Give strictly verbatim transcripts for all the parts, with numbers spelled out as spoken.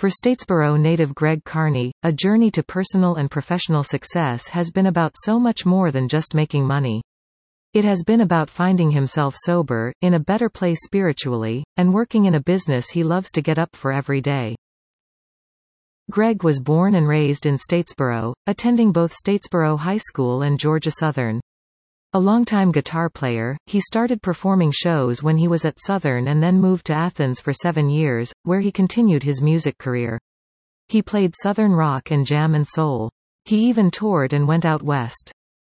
For Statesboro native Greg Carney, a journey to personal and professional success has been about so much more than just making money. It has been about finding himself sober, in a better place spiritually, and working in a business he loves to get up for every day. Greg was born and raised in Statesboro, attending both Statesboro High School and Georgia Southern. A longtime guitar player, he started performing shows when he was at Southern and then moved to Athens for seven years, where he continued his music career. He played Southern rock and jam and soul. He even toured and went out west.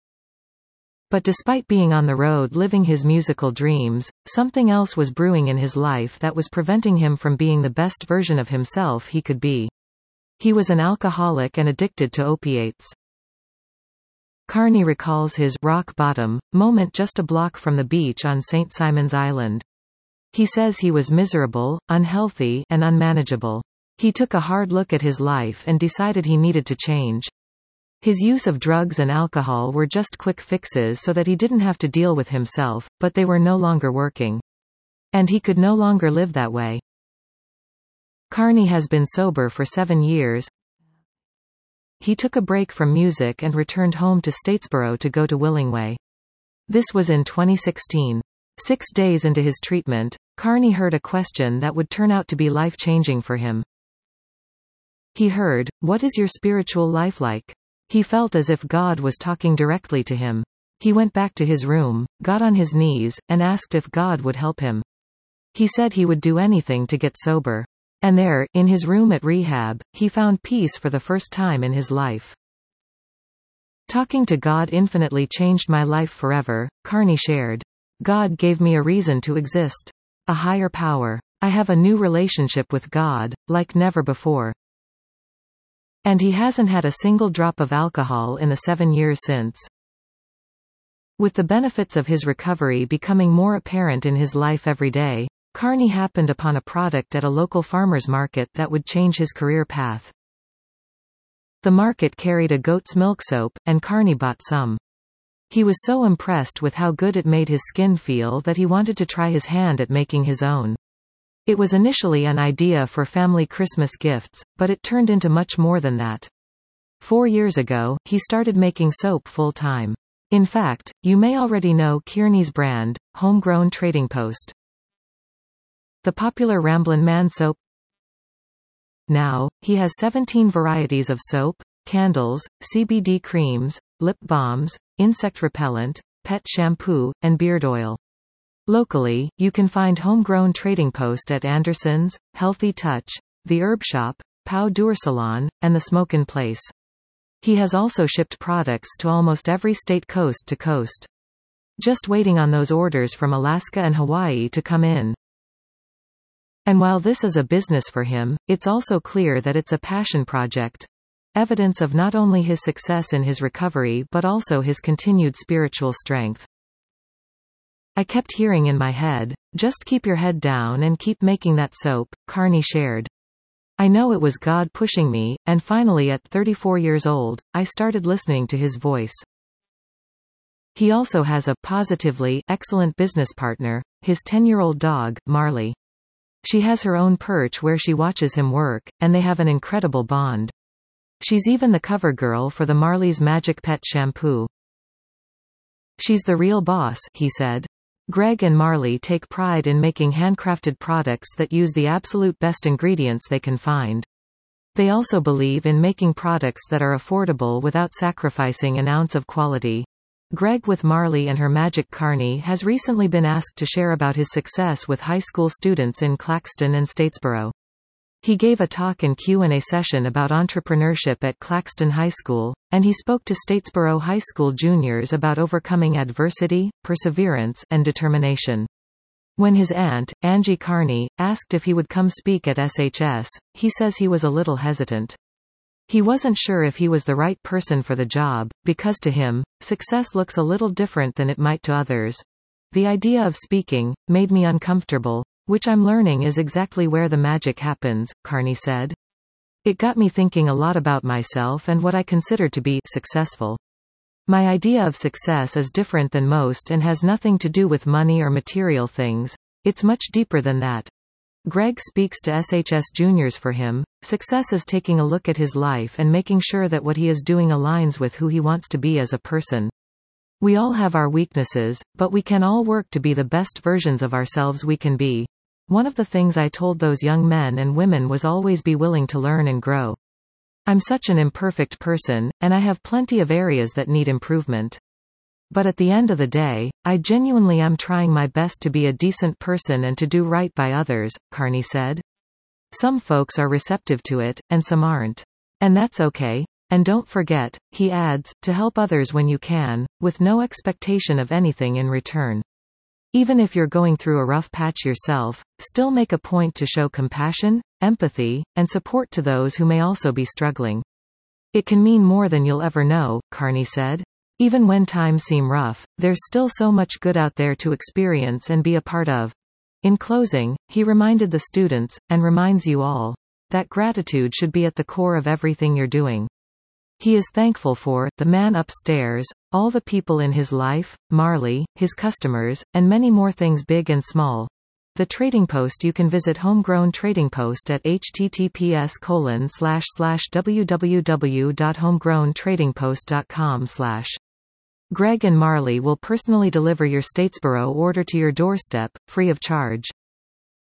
But despite being on the road living his musical dreams, something else was brewing in his life that was preventing him from being the best version of himself he could be. He was an alcoholic and addicted to opiates. Carney recalls his rock bottom moment just a block from the beach on Saint Simon's Island. He says he was miserable, unhealthy, and unmanageable. He took a hard look at his life and decided he needed to change. His use of drugs and alcohol were just quick fixes so that he didn't have to deal with himself, but they were no longer working. And he could no longer live that way. Carney has been sober for seven years. He took a break from music and returned home to Statesboro to go to Willingway. This was in twenty sixteen. Six days into his treatment, Carney heard a question that would turn out to be life-changing for him. He heard, "What is your spiritual life like?" He felt as if God was talking directly to him. He went back to his room, got on his knees, and asked if God would help him. He said he would do anything to get sober. And there, in his room at rehab, he found peace for the first time in his life. Talking to God infinitely changed my life forever, Carney shared. God gave me a reason to exist. A higher power. I have a new relationship with God, like never before. And he hasn't had a single drop of alcohol in the seven years since. With the benefits of his recovery becoming more apparent in his life every day, Carney happened upon a product at a local farmer's market that would change his career path. The market carried a goat's milk soap, and Carney bought some. He was so impressed with how good it made his skin feel that he wanted to try his hand at making his own. It was initially an idea for family Christmas gifts, but it turned into much more than that. Four years ago, he started making soap full-time. In fact, you may already know Kearney's brand, Homegrown Trading Post. The popular Ramblin' Man soap. Now, he has seventeen varieties of soap, candles, C B D creams, lip balms, insect repellent, pet shampoo, and beard oil. Locally, you can find Homegrown Trading Post at Anderson's, Healthy Touch, The Herb Shop, Pau Dur Salon, and The Smokin' Place. He has also shipped products to almost every state coast to coast. Just waiting on those orders from Alaska and Hawaii to come in. And while this is a business for him, it's also clear that it's a passion project. Evidence of not only his success in his recovery but also his continued spiritual strength. I kept hearing in my head, "Just keep your head down and keep making that soap," Carney shared. I know it was God pushing me, and finally at thirty-four years old, I started listening to his voice. He also has a positively excellent business partner, his ten-year-old dog, Marley. She has her own perch where she watches him work, and they have an incredible bond. She's even the cover girl for the Marley's Magic Pet shampoo. She's the real boss, he said. Greg and Marley take pride in making handcrafted products that use the absolute best ingredients they can find. They also believe in making products that are affordable without sacrificing an ounce of quality. Greg with Marley and her Magic. Carney has recently been asked to share about his success with high school students in Claxton and Statesboro. He gave a talk and Q and A session about entrepreneurship at Claxton High School, and he spoke to Statesboro High School juniors about overcoming adversity, perseverance, and determination. When his aunt, Angie Carney, asked if he would come speak at S H S, he says he was a little hesitant. He wasn't sure if he was the right person for the job, because to him, success looks a little different than it might to others. The idea of speaking made me uncomfortable, which I'm learning is exactly where the magic happens, Carney said. It got me thinking a lot about myself and what I consider to be successful. My idea of success is different than most and has nothing to do with money or material things. It's much deeper than that. Greg speaks to S H S juniors. For him, success is taking a look at his life and making sure that what he is doing aligns with who he wants to be as a person. We all have our weaknesses, but we can all work to be the best versions of ourselves we can be. One of the things I told those young men and women was always be willing to learn and grow. I'm such an imperfect person, and I have plenty of areas that need improvement. But at the end of the day, I genuinely am trying my best to be a decent person and to do right by others, Carney said. Some folks are receptive to it, and some aren't. And that's okay. And don't forget, he adds, to help others when you can, with no expectation of anything in return. Even if you're going through a rough patch yourself, still make a point to show compassion, empathy, and support to those who may also be struggling. It can mean more than you'll ever know, Carney said. Even when times seem rough, there's still so much good out there to experience and be a part of. In closing, he reminded the students, and reminds you all, that gratitude should be at the core of everything you're doing. He is thankful for the man upstairs, all the people in his life, Marley, his customers, and many more things big and small. The Trading Post. You can visit Homegrown Trading Post at h t t p s colon slash slash w w w dot homegrown trading post dot com slash. Greg and Marley will personally deliver your Statesboro order to your doorstep, free of charge.